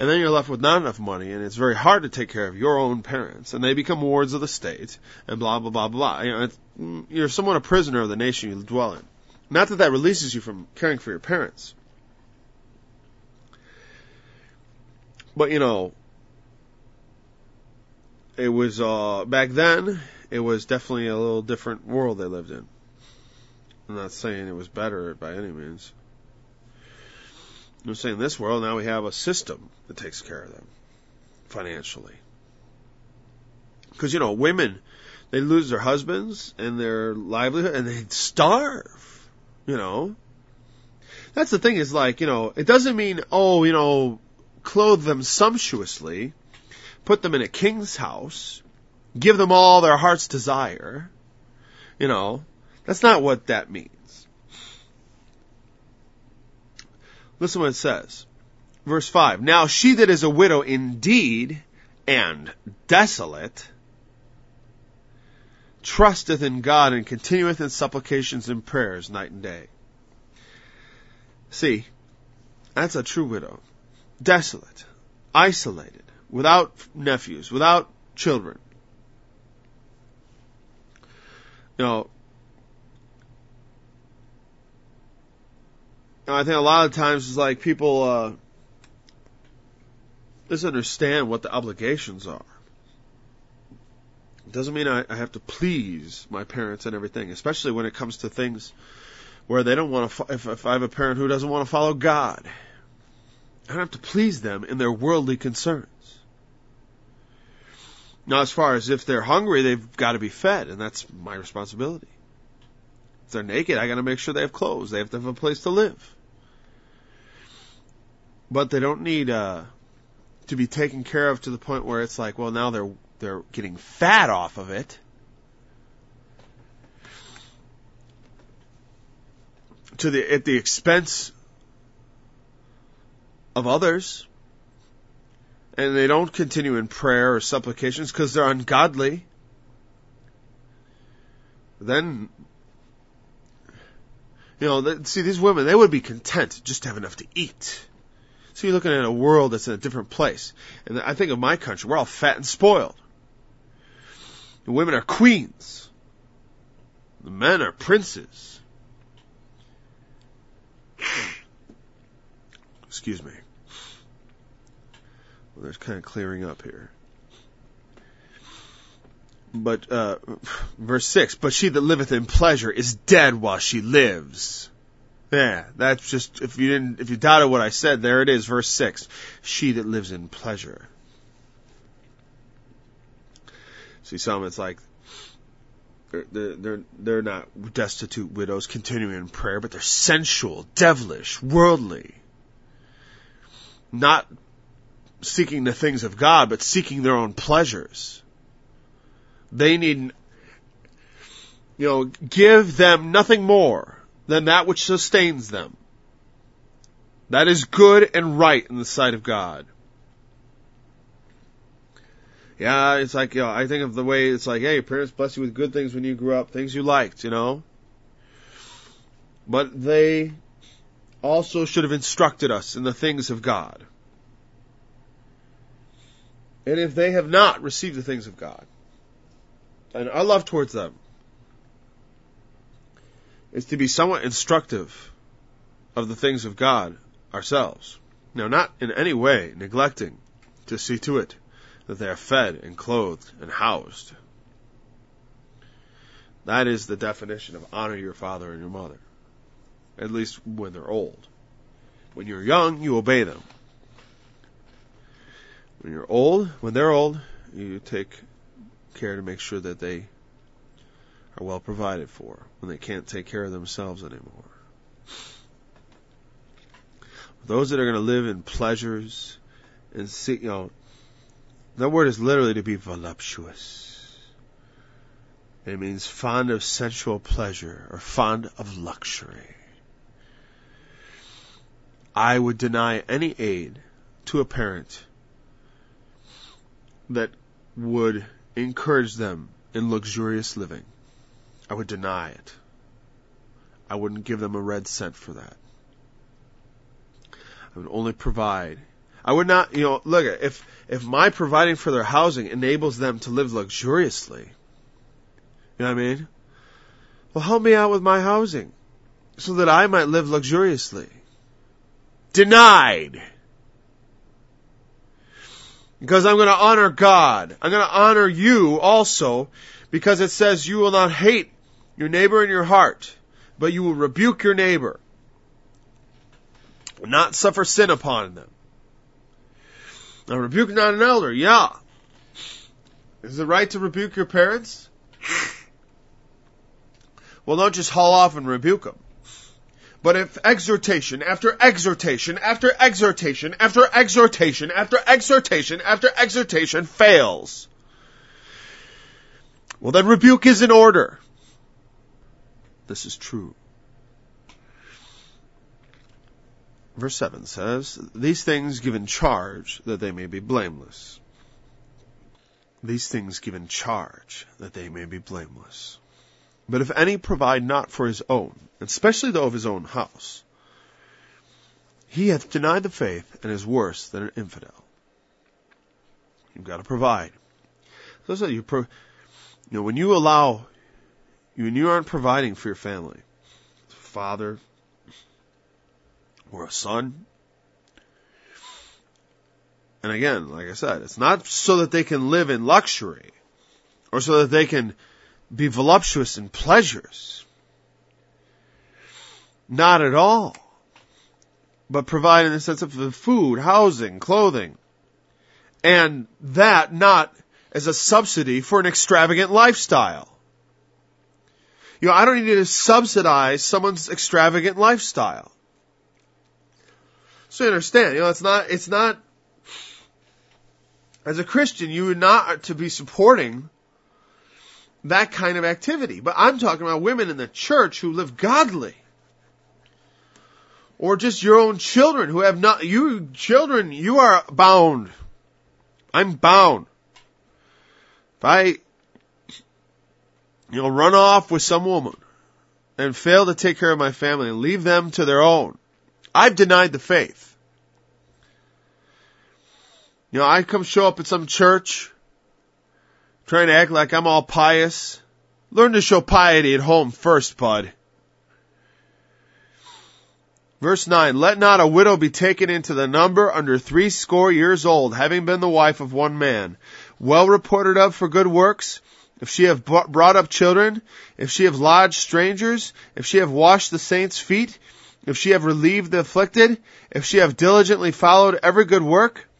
And then you're left with not enough money, and it's very hard to take care of your own parents, and they become wards of the state, and blah, blah, blah, blah. You're somewhat a prisoner of the nation you dwell in. Not that that releases you from caring for your parents. But, it was, back then, it was definitely a little different world they lived in. I'm not saying it was better by any means. I'm saying in this world, now we have a system that takes care of them financially. Because, women, they lose their husbands and their livelihood, and they starve, That's the thing is it doesn't mean, clothe them sumptuously, put them in a king's house, give them all their heart's desire. That's not what that means. Listen to what it says. Verse 5. Now she that is a widow indeed and desolate trusteth in God and continueth in supplications and prayers night and day. See, that's a true widow. Desolate, isolated, without nephews, without children. I think a lot of times it's like people misunderstand what the obligations are. It doesn't mean I have to please my parents and everything, especially when it comes to things where they don't want to, if I have a parent who doesn't want to follow God, I don't have to please them in their worldly concerns. Now, as far as if they're hungry, they've got to be fed, and that's my responsibility. If they're naked, I got to make sure they have clothes. They have to have a place to live. But they don't need to be taken care of to the point where it's like, well, now they're getting fat off of it. At the expense of others. And they don't continue in prayer or supplications because they're ungodly. Then, see, these women, they would be content just to have enough to eat. So you're looking at a world that's in a different place. And I think of my country, we're all fat and spoiled. The women are queens. The men are princes. Excuse me. Well, there's kind of clearing up here. But, verse 6, but she that liveth in pleasure is dead while she lives. Yeah, that's just, if you doubted what I said, there it is, verse 6. She that lives in pleasure. See, some, it's like, they're not destitute widows continuing in prayer, but they're sensual, devilish, worldly. Not seeking the things of God, but seeking their own pleasures. They need, give them nothing more than that which sustains them. That is good and right in the sight of God. Yeah, it's like, I think of the way it's like, hey, parents bless you with good things when you grew up, things you liked, But they also should have instructed us in the things of God. And if they have not received the things of God, and our love towards them is to be somewhat instructive of the things of God ourselves. Now, not in any way neglecting to see to it that they are fed and clothed and housed. That is the definition of honor your father and your mother. At least when they're old. When you're young, you obey them. When they're old, you take care to make sure that they are well provided for when they can't take care of themselves anymore. Those that are going to live in pleasures and see, that word is literally to be voluptuous. It means fond of sensual pleasure or fond of luxury. I would deny any aid to a parent that would encourage them in luxurious living. I would deny it. I wouldn't give them a red cent for that. I would only provide I would not, look, if my providing for their housing enables them to live luxuriously, you know what I mean? Well, help me out with my housing so that I might live luxuriously. Denied. Because I'm going to honor God. I'm going to honor you also, because it says you will not hate your neighbor in your heart, but you will rebuke your neighbor. Not suffer sin upon them. Now, rebuke not an elder. Yeah. Is it right to rebuke your parents? Well, don't just haul off and rebuke them. But if exhortation after exhortation after exhortation after exhortation after exhortation after exhortation fails, well, then rebuke is in order. This is true. Verse 7 says, these things give in charge that they may be blameless. These things give in charge that they may be blameless. But if any provide not for his own, especially though of his own house, he hath denied the faith and is worse than an infidel. You've got to provide. So when you aren't providing for your family, a father or a son, and again, like I said, it's not so that they can live in luxury or so that they can be voluptuous in pleasures. Not at all. But provide in the sense of the food, housing, clothing. And that not as a subsidy for an extravagant lifestyle. I don't need to subsidize someone's extravagant lifestyle. So you understand, it's not, as a Christian, you would not to be supporting that kind of activity. But I'm talking about women in the church who live godly. Or just your own children who have not, you are bound. I'm bound. If I, run off with some woman and fail to take care of my family and leave them to their own, I've denied the faith. I come show up at some church trying to act like I'm all pious. Learn to show piety at home first, bud. Verse 9, let not a widow be taken into the number under 60 years old, having been the wife of one man, well reported of for good works, if she have brought up children, if she have lodged strangers, if she have washed the saints' feet, if she have relieved the afflicted, if she have diligently followed every good work.